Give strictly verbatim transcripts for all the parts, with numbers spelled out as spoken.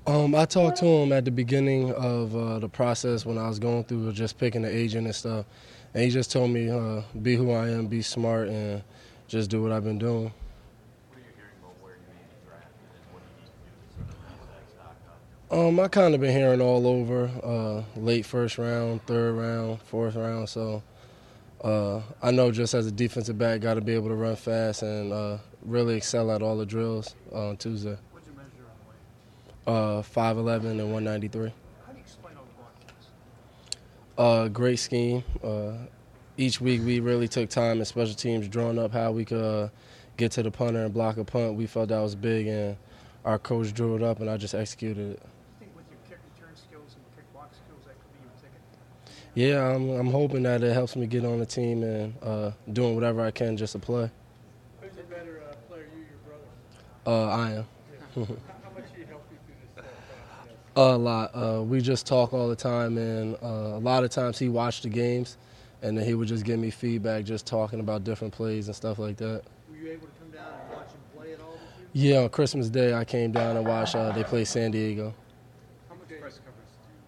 Um, I talked to him at the beginning of uh, the process when I was going through just picking the agent and stuff, and he just told me, uh, be who I am, be smart, and just do what I've been doing. What are you hearing about where you need to draft and what you need to do to sort of use that stock up? Um, I kind of been hearing all over, uh, late first round, third round, fourth round. So uh, I know just as a defensive back, got to be able to run fast and uh, really excel at all the drills on Tuesday. What'd you measure on weight? Uh, five eleven and one ninety-three. How do you explain all the broadcasts? Uh, great scheme. Uh, each week we really took time in special teams drawing up how we could uh, get to the punter and block a punt. We felt that was big, and our coach drew it up, and I just executed it. Do you think with your kick return skills and kick block skills that could be your ticket? Yeah, I'm, I'm hoping that it helps me get on the team and uh, doing whatever I can just to play. Who's a better uh, player, you or your brother? Uh, I am. How, how much do you help you through this uh, process? A lot. Uh, we just talk all the time, and uh, a lot of times he watched the games, and then he would just give me feedback, just talking about different plays and stuff like that. Were you able to come down and watch him play at all this year? Yeah, on Christmas Day I came down and watched. Uh, they play San Diego. How much press coverage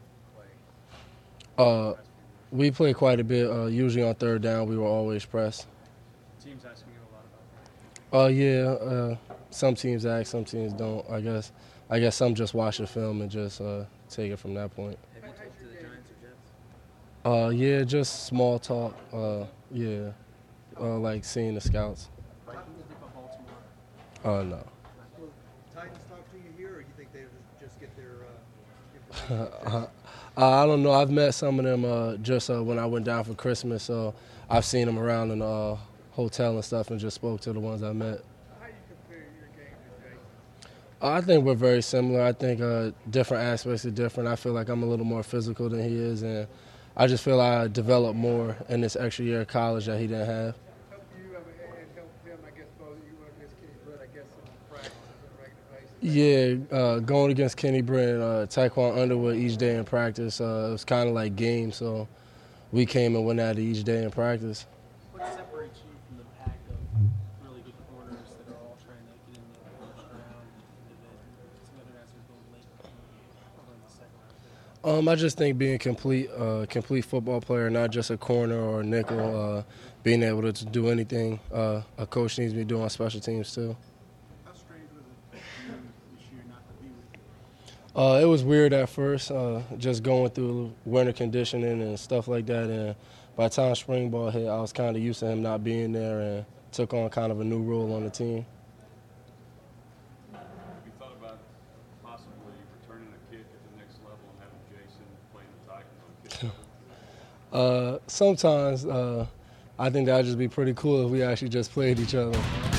do you play? Uh, we play quite a bit. Uh, usually on third down, we were always pressed. Teams asking you a lot about that. Uh, yeah. Uh, some teams act, some teams don't. I guess. I guess some just watch the film and just uh, take it from that point. Have you talked to the Giants or Jets? Uh, yeah, just small talk. Uh, yeah, uh, like seeing the scouts. Vikings about Baltimore. Uh, no. Will Titans talk to you here, or you think they just get their uh, information? Uh, I don't know. I've met some of them uh, just uh, when I went down for Christmas, so I've seen them around in the uh, hotel and stuff, and just spoke to the ones I met. How do you compare your game to Jason? I think we're very similar. I think uh, different aspects are different. I feel like I'm a little more physical than he is, and I just feel I developed more in this extra year of college that he didn't have. Help you um, and help him, I guess, both you went against Kenny Britt, I guess, in practice on a regular basis. Yeah, uh, going against Kenny Britt and uh, Taekwon Underwood each day in practice, uh, it was kind of like game, so we came and went at it each day in practice. What separates you from the pack of really good corners that are all trying to get in the first round, and then some other guys are going late or in the second round? Um, I just think being complete, uh, complete football player, not just a corner or a nickel, uh, being able to, to do anything uh, a coach needs me to do on special teams too. How strange was it for you this year not to be with you? Uh, it was weird at first, uh, just going through winter conditioning and stuff like that. And by the time spring ball hit, I was kind of used to him not being there and took on kind of a new role on the team. Have you thought about possibly returning a kick at the next level and having Jason playing the Titans on kick coverage? Uh, sometimes uh, I think that would just be pretty cool if we actually just played each other.